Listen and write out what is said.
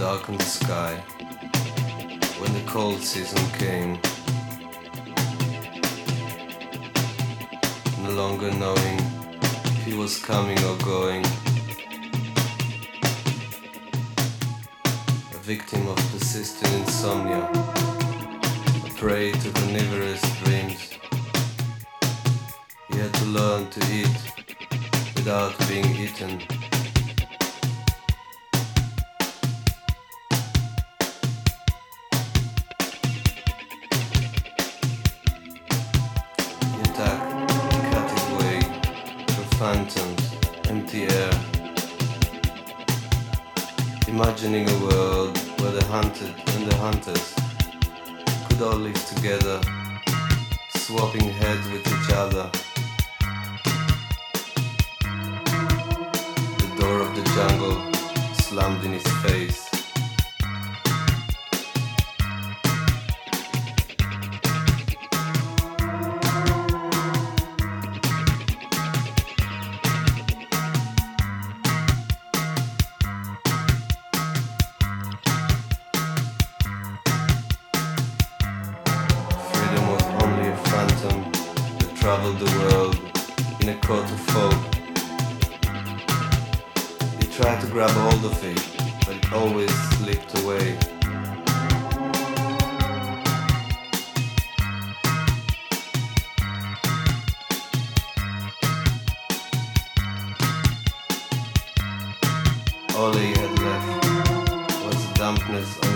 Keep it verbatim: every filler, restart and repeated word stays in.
darkened the sky when the cold season came, no longer knowing if he was coming or going, a victim of persistent insomnia, a prey to carnivorous dreams. He had to learn to eat without being eaten. Phantoms, empty air, imagining a world where the hunted and the hunters could all live together, swapping heads with each other. The door of the jungle slammed in his face. Traveled the world in a coat of fog. He tried to grab hold of it, but it always slipped away. All he had left was the dampness